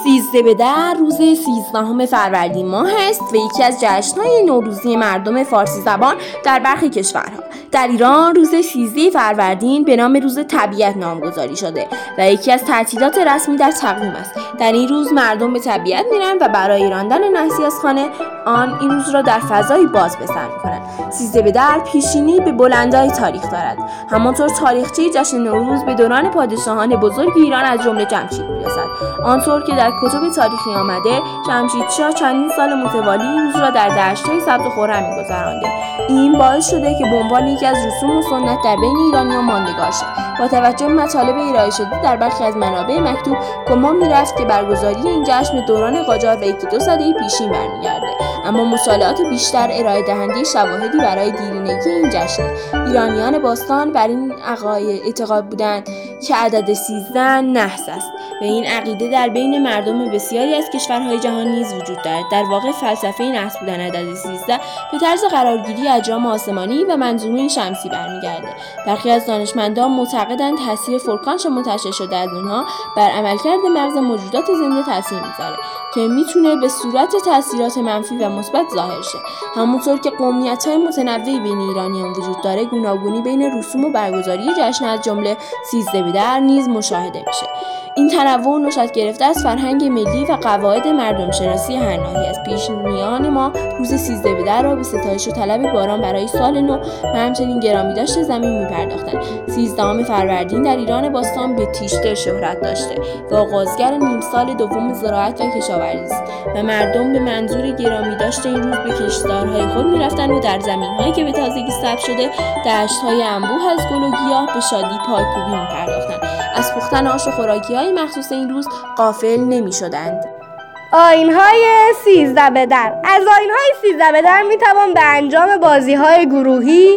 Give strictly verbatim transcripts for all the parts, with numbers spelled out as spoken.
سیزده به در روز سیزدهم فروردین ماه است و یکی از جشن‌های نوروزی مردم فارسی زبان در برخی کشورها. در ایران روز سیزده فروردین به نام روز طبیعت نامگذاری شده و یکی از تعطیلات رسمی در تقویم است. در این روز مردم به طبیعت میرن و برای راندن نحسی از خانه آن این روز را در فضایی باز به سر می‌کنند. سیزده به در پیشینی به بلندای تاریخ دارد. همانطور تاریخچه جشن نوروز به دوران پادشاهان بزرگ ایران از جمله جمشید می‌رسد. آنطور که در کتب تاریخی آمده، جمشیدشاه چندین سال متوالی این روز را در دشت‌های سبز و خرم می‌گذرانده. این باعث شده که به عنوان یکی از رسوم و سنت در بین ایرانیان ماندگار شد. با توجه به مطالب ارائه شده در برخی از منابع مکتوب گمان می‌رفت که برگزاری این جشن به دوران قاجار و یکی دو سده پیشین برمیگرده، اما مطالعات بیشتر ارائه دهنده شواهدی برای دیرینگی این جشن. ایرانیان باستان بر این عقاید اعتقاد بودند که عدد سیزده نحس است و این عقیده در بین مردم بسیاری از کشورهای جهان نیز وجود دارد. در واقع فلسفه نحس بودن عدد سیزده به طرز قرارگیری اجرام آسمانی و منظومه شمسی برمیگرده. برخی از دانشمندان معتقدند تاثیر فرکانش منتشر شده از اونها بر عملکرد مغز موجودات زنده تاثیر میذاره که میتونه به صورت تاثیرات منفی و مثبت ظاهر شه. همونطور که قومیت‌های متنوعی بین ایرانیان وجود داره، گوناگونی بین رسوم و برگزاری جشن از جمله سیزده به در نیز مشاهده میشه. این تنوع نشأت گرفته از فرهنگ ملی و قواعد مردم شناسی هر ناحیه است. پیشینیان ما روز سیزده به در را به ستایش و طلب باران برای سال نو و همچنین گرامی داشته زمین می‌پرداختند. سیزدهم فروردین در ایران باستان به تیشته شهرت داشته و آغازگر نیم سال دوم زراعت و کشاورزی است و مردم به منظور گرامی داشته این روز به کشتزارهای خود می‌رفتند و در زمین‌هایی که به تازگی سبز شده دشت‌های انبوه از گل و گیاه به شادی پایکوبی می‌پرداختند. از پختن آش و خوراکی‌های مخصوص این روز غافل نمی‌شدند. آیین‌های سیزده به در. از آیین‌های سیزده به در می‌توان به انجام بازی‌های گروهی،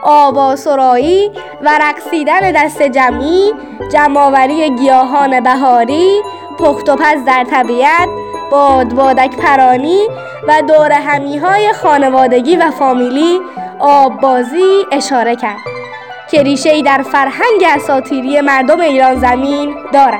آواسرایی و رقصیدن دست جمعی، جمع‌آوری گیاهان بهاری، پخت و پز در طبیعت، باد بادک پرانی و دور همی‌های خانوادگی و فامیلی آب بازی اشاره کرد که ریشه‌ای در فرهنگ اساطیری مردم ایران زمین دارد.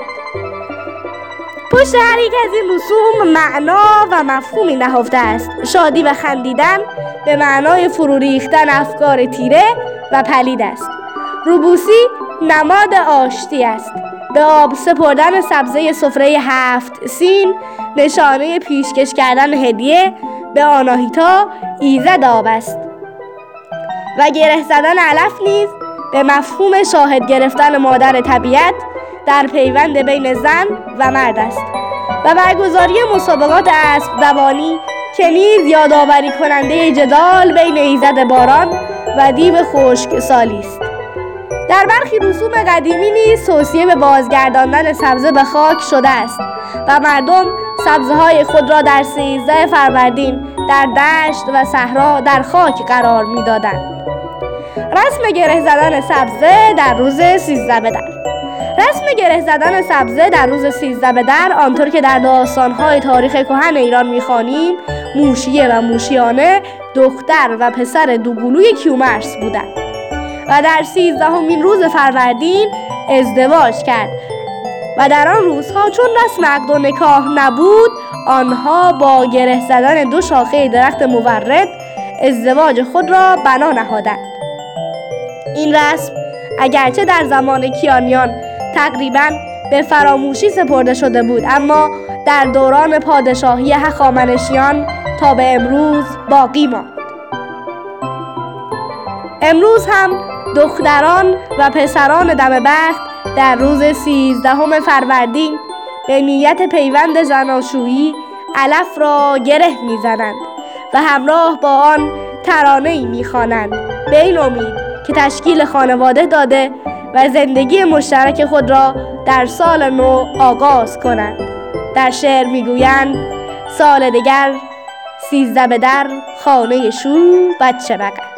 پشت هر یک از این رسوم معنا و مفهومی نهفته است. شادی و خندیدن به معنای فرو ریختن افکار تیره و پلید است. روبوسی نماد آشتی است. به آب سپردن سبزه سفره هفت سین نشانه پیشکش کردن هدیه به آناهیتا ایزد آب است و گره زدن علف نیز به مفهوم شاهد گرفتن مادر طبیعت در پیوند بین زن و مرد است و برگزاری مسابقات اسب دوانی که نیز یادآوری کننده جدال بین ایزد باران و دیو خشک سالی است. در برخی رسوم قدیمی نیز توصیه به بازگرداندن سبزه به خاک شده است و مردم سبزه‌های خود را در سیزده فروردین در دشت و صحرا در خاک قرار می‌دادند. رسم گره زدن سبزه در روز سیزده به در. رسم گره زدن سبزه در روز سیزده به در آنطور که در داستان‌های تاریخ کهن ایران می‌خوانیم، موشیه و موشیانه دختر و پسر دوقلوی کیومرث بودند و در سیزدهمین روز فروردین ازدواج کرد و در آن روزها چون رسم عقد و نکاح نبود، آنها با گره زدن دو شاخه درخت مورد ازدواج خود را بنا نهادند. این رسم اگرچه در زمان کیانیان تقریباً به فراموشی سپرده شده بود، اما در دوران پادشاهی هخامنشیان تا به امروز باقی ماند. امروز هم دختران و پسران دم بخت در روز سیزدهم فروردین به نیت پیوند زناشویی علف را گره می‌زنند و همراه با آن ترانه‌ای می‌خوانند به این امید که تشکیل خانواده داده و زندگی مشترک خود را در سال نو آغاز کنند. در شعر میگویند سال دگر سیزده به در خانه شو بچه بغل.